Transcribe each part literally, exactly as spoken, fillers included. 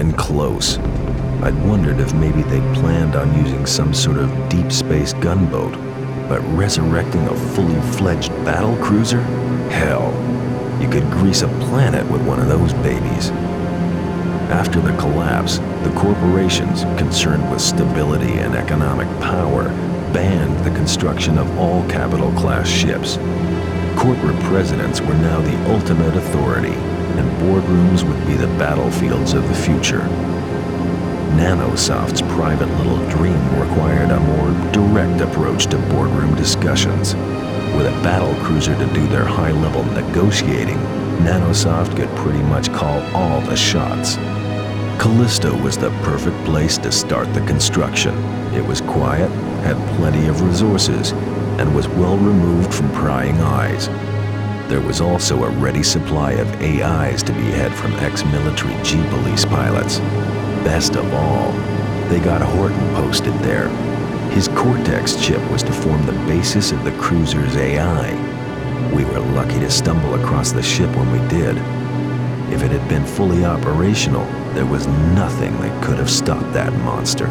in close. I'd wondered if maybe they'd planned on using some sort of deep space gunboat, but resurrecting a fully fledged battle cruiser? Hell, you could grease a planet with one of those babies. After the collapse, the corporations concerned with stability and economic power banned the construction of all capital-class ships. Corporate presidents were now the ultimate authority, and boardrooms would be the battlefields of the future. Nanosoft's private little dream required a more direct approach to boardroom discussions. With a battle cruiser to do their high-level negotiating, Nanosoft could pretty much call all the shots. Callisto was the perfect place to start the construction. It was quiet, had plenty of resources, and was well removed from prying eyes. There was also a ready supply of A Is to be had from ex-military G-Police pilots. Best of all, they got Horton posted there. His Cortex chip was to form the basis of the cruiser's A I. We were lucky to stumble across the ship when we did. If it had been fully operational, there was nothing that could have stopped that monster.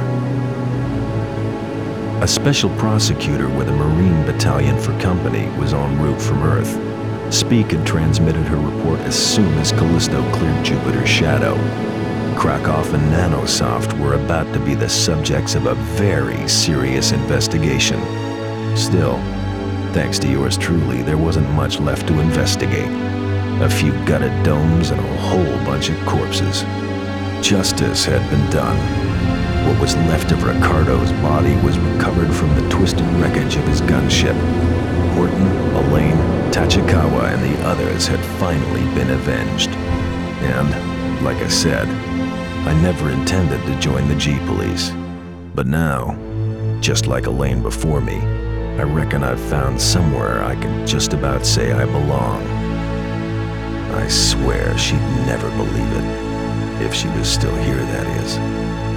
A special prosecutor with a Marine battalion for company was en route from Earth. Speak had transmitted her report as soon as Callisto cleared Jupiter's shadow. Krakow and Nanosoft were about to be the subjects of a very serious investigation. Still, thanks to yours truly, there wasn't much left to investigate. A few gutted domes and a whole bunch of corpses. Justice had been done. What was left of Ricardo's body was recovered from the twisted wreckage of his gunship. Horton, Elaine, Tachikawa, and the others had finally been avenged. And, like I said, I never intended to join the G-Police. But now, just like Elaine before me, I reckon I've found somewhere I can just about say I belong. I swear she'd never believe it. If she was still here, that is.